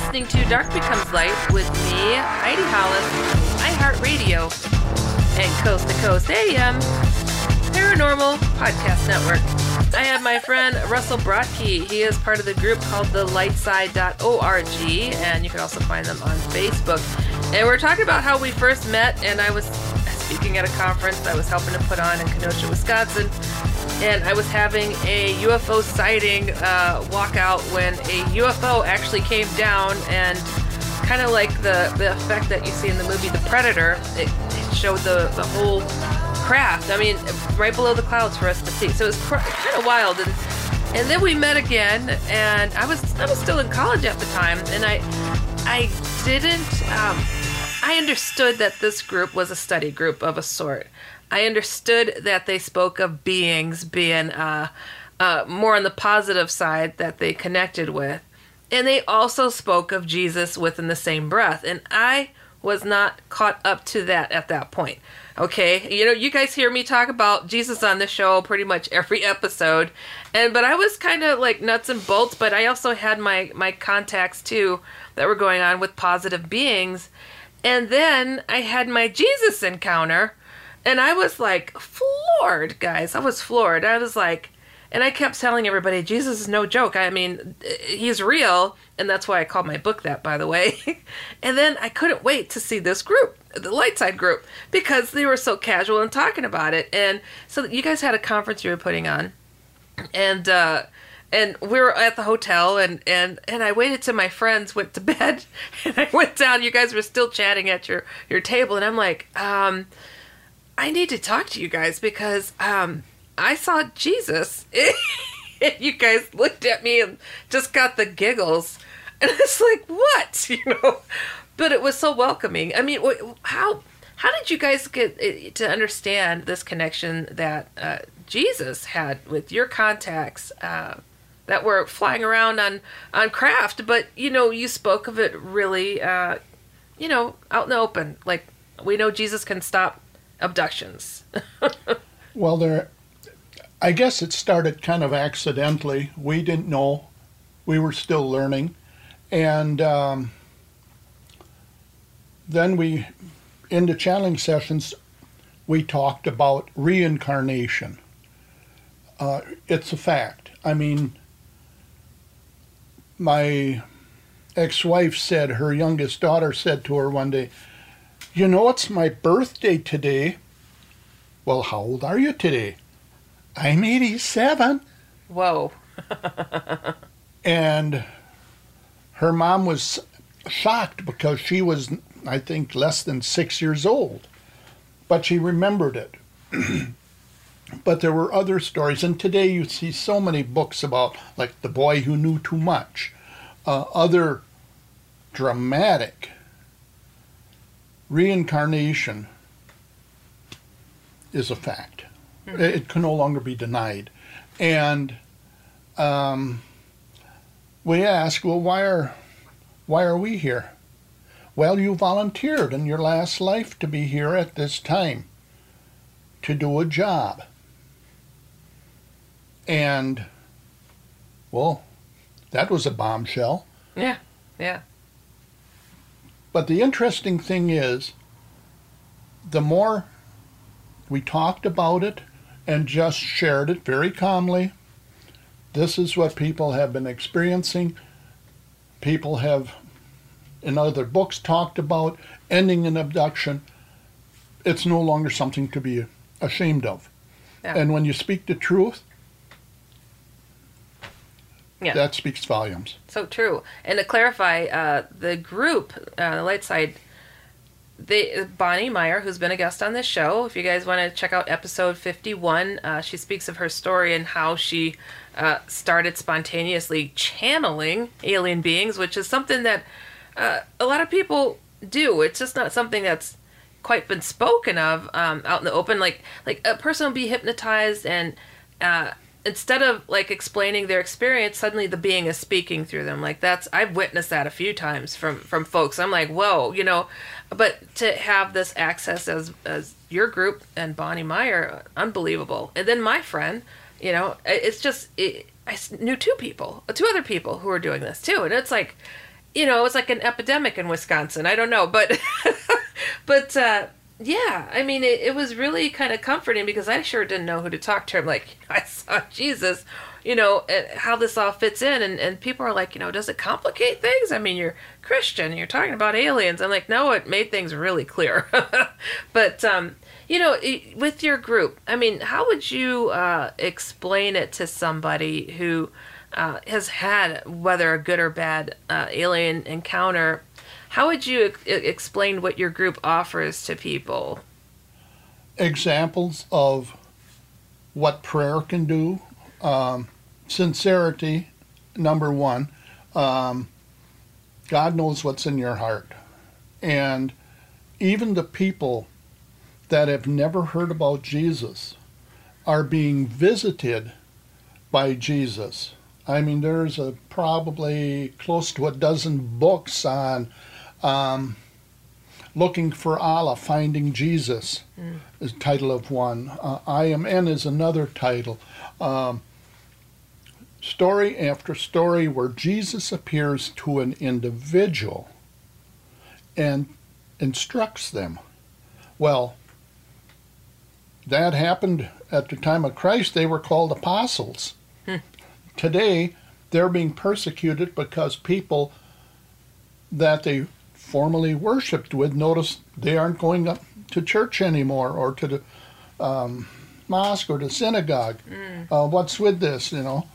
listening to Dark Becomes Light with me, Heidi Hollis, iHeartRadio, and Coast to Coast A M Paranormal Podcast Network. I have my friend Russell Brodkey. He is part of the group called the lightside dot org, and you can also find them on Facebook. And we're talking about how we first met, and I was speaking at a conference I was helping to put on in Kenosha, Wisconsin, and I was having a U F O sighting uh, walkout when a U F O actually came down, and kind of like the, the effect that you see in the movie The Predator, it, it showed the, the whole craft, I mean, right below the clouds for us to see. So it was cr- kind of wild. And and then we met again, and I was I was still in college at the time, and I I didn't um, I understood that this group was a study group of a sort. I understood that they spoke of beings being uh, uh, more on the positive side that they connected with, and they also spoke of Jesus within the same breath. And I was not caught up to that at that point. Okay, you know, you guys hear me talk about Jesus on the show pretty much every episode, and but I was kind of like nuts and bolts, but I also had my, my contacts too that were going on with positive beings, and then I had my Jesus encounter, and I was like floored, guys. I was floored. I was like, and I kept telling everybody, Jesus is no joke. I mean, he's real, and that's why I called my book that, by the way. And then I couldn't wait to see this group, the Lightside group, because they were so casual and talking about it. And so you guys had a conference you were putting on, and uh, and we were at the hotel, and, and, and I waited till my friends went to bed, and I went down. You guys were still chatting at your, your table, and I'm like, um, I need to talk to you guys because um, I saw Jesus. And you guys looked at me and just got the giggles, and it's like, what, you know? But it was so welcoming. I mean, how how did you guys get to understand this connection that uh, Jesus had with your contacts uh, that were flying around on, on craft? But, you know, you spoke of it really, uh, you know, out in the open. Like, we know Jesus can stop abductions. Well, there, I guess it started kind of accidentally. We didn't know. We were still learning. And um, then we, in the challenge sessions, we talked about reincarnation. Uh, it's a fact. I mean, my ex-wife said, her youngest daughter said to her one day, you know, it's my birthday today. Well, how old are you today? I'm eighty-seven. Whoa. And her mom was shocked because she was, I think, less than six years old. But she remembered it. But there were other stories. And today you see so many books about, like, the boy who knew too much. Uh, other dramatic reincarnation is a fact. Mm-hmm. It can no longer be denied. And um, we ask, well, why are why are we here? Well, you volunteered in your last life to be here at this time to do a job. And, well, that was a bombshell. Yeah, yeah. But the interesting thing is, the more we talked about it and just shared it very calmly, this is what people have been experiencing. People have, in other books, talked about ending an abduction. It's no longer something to be ashamed of. Yeah. And when you speak the truth, yeah, that speaks volumes. So true. And to clarify, uh, the group, uh, the Lightside, they, Bonnie Meyer, who's been a guest on this show, if you guys want to check out episode fifty-one, uh, she speaks of her story and how she uh, started spontaneously channeling alien beings, which is something that uh, a lot of people do. It's just not something that's quite been spoken of um, out in the open. Like, like a person will be hypnotized and uh, instead of like explaining their experience, suddenly the being is speaking through them. Like that's, I've witnessed that a few times from, from folks. I'm like, whoa, you know, but to have this access as, as your group and Bonnie Meyer, unbelievable. And then my friend, you know, it's just, it, I knew two people, two other people who were doing this too. And it's like, you know, it was like an epidemic in Wisconsin. I don't know, but, but, uh, yeah, I mean, it, it was really kind of comforting because I sure didn't know who to talk to. I'm like, I saw Jesus, you know, how this all fits in. And, and people are like, you know, does it complicate things? I mean, you're Christian, you're talking about aliens. I'm like, no, it made things really clear. But, um, you know, with your group, I mean, how would you uh, explain it to somebody who uh, has had, whether a good or bad uh, alien encounter? How would you ex- explain what your group offers to people? Examples of what prayer can do. Um, sincerity, number one. Um, God knows what's in your heart. And even the people that have never heard about Jesus are being visited by Jesus. I mean, there's a, probably close to a dozen books on um, looking for Allah, finding Jesus, mm. is the title of one. Uh, I Am N is another title. Um, story after story where Jesus appears to an individual and instructs them. Well, that happened at the time of Christ. They were called apostles. Hmm. Today, they're being persecuted because people that they formerly worshipped with notice they aren't going up to church anymore or to the um, mosque or the synagogue. Mm. Uh, what's with this, you know?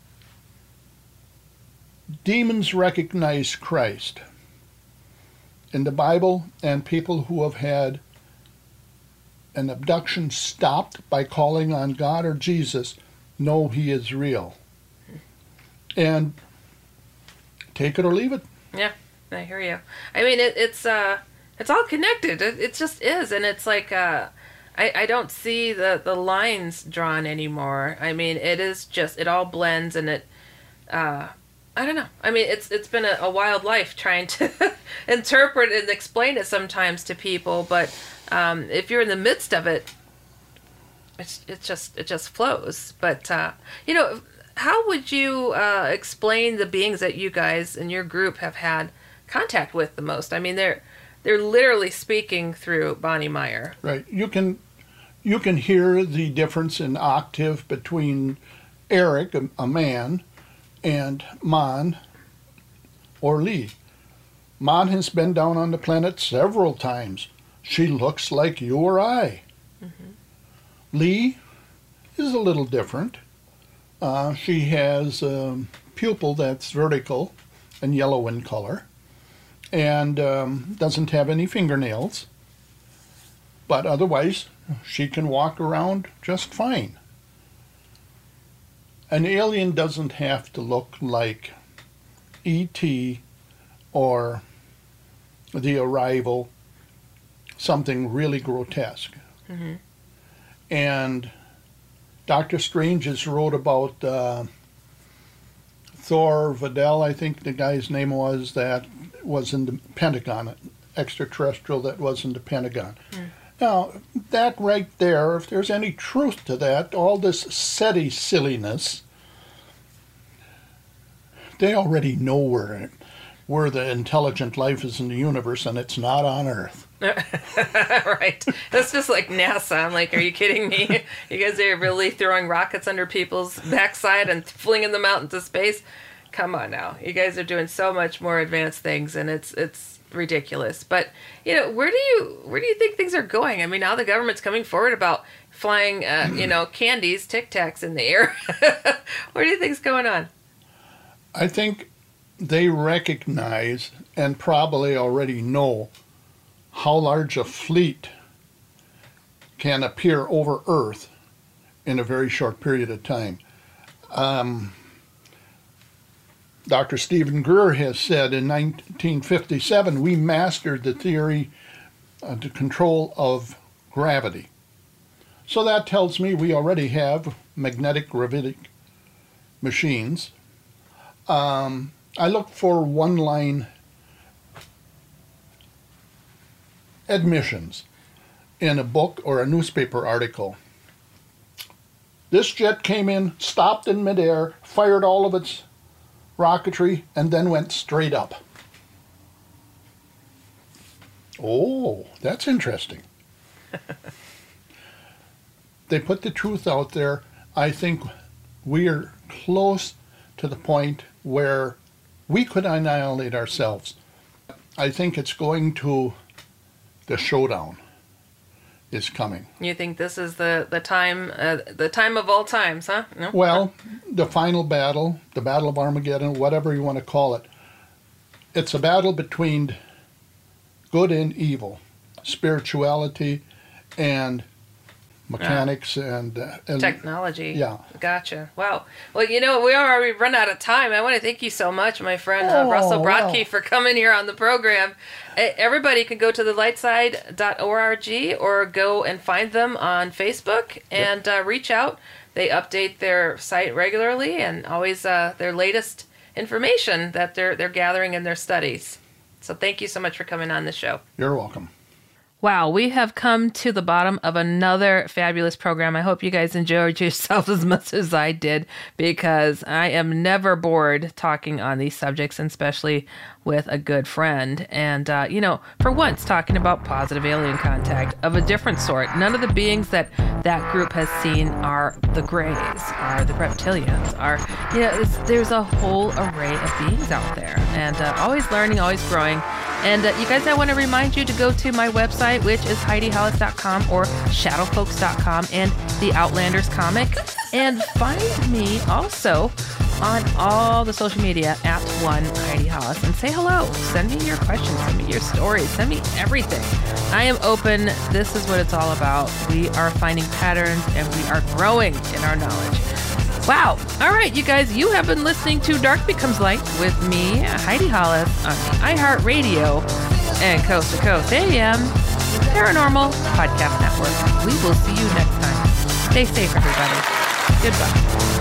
Demons recognize Christ in the Bible, and people who have had an abduction stopped by calling on God or Jesus know he is real. And take it or leave it. Yeah, I hear you. I mean, it, it's uh, it's all connected. It, it just is, and it's like uh, I I don't see the, the lines drawn anymore. I mean, it is just it all blends, and it uh, I don't know. I mean, it's it's been a, a wild life trying to interpret and explain it sometimes to people, but um, if you're in the midst of it, it's it just it just flows. But uh, you know. How would you uh, explain the beings that you guys and your group have had contact with the most? I mean, they're they're literally speaking through Bonnie Meyer. Right. You can you can hear the difference in octave between Eric, a, a man, and Mon or Lee. Mon has been down on the planet several times. She looks like you or I. Mm-hmm. Lee is a little different. Uh, she has a pupil that's vertical and yellow in color and um, doesn't have any fingernails. But otherwise, she can walk around just fine. An alien doesn't have to look like E T or The Arrival, something really grotesque. Mm-hmm. And Doctor Strange has wrote about uh, Thor Vidal, I think the guy's name was, that was in the Pentagon, extraterrestrial that was in the Pentagon. Mm. Now, that right there, if there's any truth to that, all this SETI silliness, they already know where, where the intelligent life is in the universe, and it's not on Earth. Right. That's just like NASA. I'm like, are you kidding me? You guys are really throwing rockets under people's backside and flinging them out into space? Come on now. You guys are doing so much more advanced things, and it's it's ridiculous. But, you know, where do you where do you think things are going? I mean, now the government's coming forward about flying, uh, you know, candies, Tic Tacs in the air. Where do you think's going on? I think they recognize and probably already know how large a fleet can appear over Earth in a very short period of time. Um, Doctor Stephen Greer has said in nineteen fifty-seven, we mastered the theory, uh, the control of gravity. So that tells me we already have magnetic gravitic machines. Um, I look for one-line admissions in a book or a newspaper article. This jet came in, stopped in midair, fired all of its rocketry, and then went straight up. Oh, that's interesting. They put the truth out there. I think we are close to the point where we could annihilate ourselves. I think it's going to, the showdown is coming. You think this is the, the time uh, the time of all times, huh? No? Well, the final battle, the Battle of Armageddon, whatever you want to call it, it's a battle between good and evil, spirituality and mechanics yeah. and, uh, and technology. Yeah. Gotcha. Wow. Well, you know, we already run out of time. I want to thank you so much, my friend oh, uh, Russell Brodke, wow. for coming here on the program. Everybody can go to the lightside dot org or go and find them on Facebook and yep. uh, reach out. They update their site regularly and always uh, their latest information that they're they're gathering in their studies. So thank you so much for coming on the show. You're welcome. Wow, we have come to the bottom of another fabulous program. I hope you guys enjoyed yourselves as much as I did, because I am never bored talking on these subjects, and especially with a good friend. And, uh, you know, for once, talking about positive alien contact of a different sort. None of the beings that that group has seen are the Greys, are the reptilians, are, you know, it's, there's a whole array of beings out there. And uh, always learning, always growing. And uh, you guys, I want to remind you to go to my website, which is Heidi Hollis dot com or Shadow Folks dot com, and the Outlanders comic. And find me also on all the social media at one Heidi Hollis, and say hello. Send me your questions, send me your stories, send me everything. I am open. This is what it's all about. We are finding patterns and we are growing in our knowledge. Wow. All right, you guys, you have been listening to Dark Becomes Light with me, Heidi Hollis, on the iHeartRadio and Coast to Coast A M Paranormal Podcast Network. We will see you next time. Stay safe, everybody. Goodbye.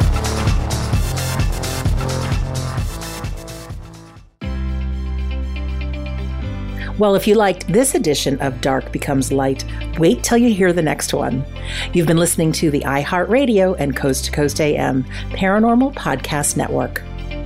Well, if you liked this edition of Dark Becomes Light, wait till you hear the next one. You've been listening to the iHeartRadio and Coast to Coast A M Paranormal Podcast Network.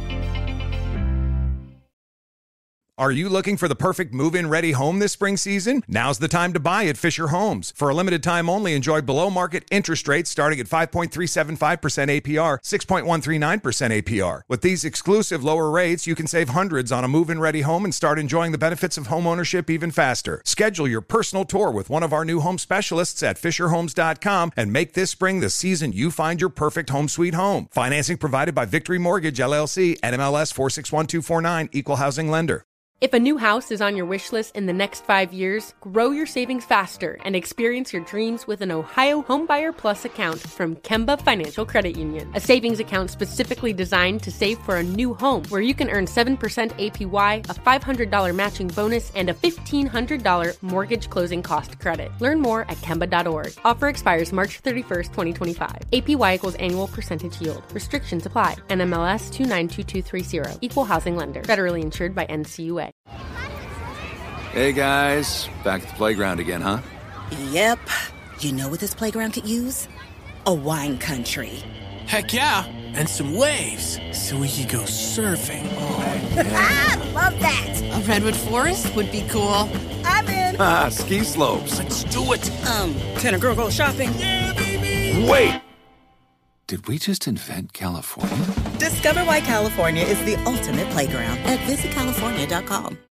Are you looking for the perfect move-in ready home this spring season? Now's the time to buy at Fisher Homes. For a limited time only, enjoy below-market interest rates starting at five point three seven five percent A P R, six point one three nine percent A P R. With these exclusive lower rates, you can save hundreds on a move-in ready home and start enjoying the benefits of home ownership even faster. Schedule your personal tour with one of our new home specialists at Fisher Homes dot com and make this spring the season you find your perfect home sweet home. Financing provided by Victory Mortgage, L L C, N M L S four six one two four nine, Equal Housing Lender. If a new house is on your wish list in the next five years, grow your savings faster and experience your dreams with an Ohio Homebuyer Plus account from Kemba Financial Credit Union. A savings account specifically designed to save for a new home, where you can earn seven percent A P Y, a five hundred dollars matching bonus, and a fifteen hundred dollars mortgage closing cost credit. Learn more at Kemba dot org. Offer expires March thirty-first, twenty twenty-five. A P Y equals annual percentage yield. Restrictions apply. N M L S two nine two two three zero. Equal housing lender. Federally insured by N C U A. Hey guys, back at the playground again, huh? Yep. You know what this playground could use? A wine country. Heck yeah, and some waves, so we could go surfing. Oh, yeah. Love that. A redwood forest would be cool. I'm in. Ah, ski slopes. Let's do it. Um, can a girl go shopping? Yeah, baby. Wait. Did we just invent California? Discover why California is the ultimate playground at visit california dot com.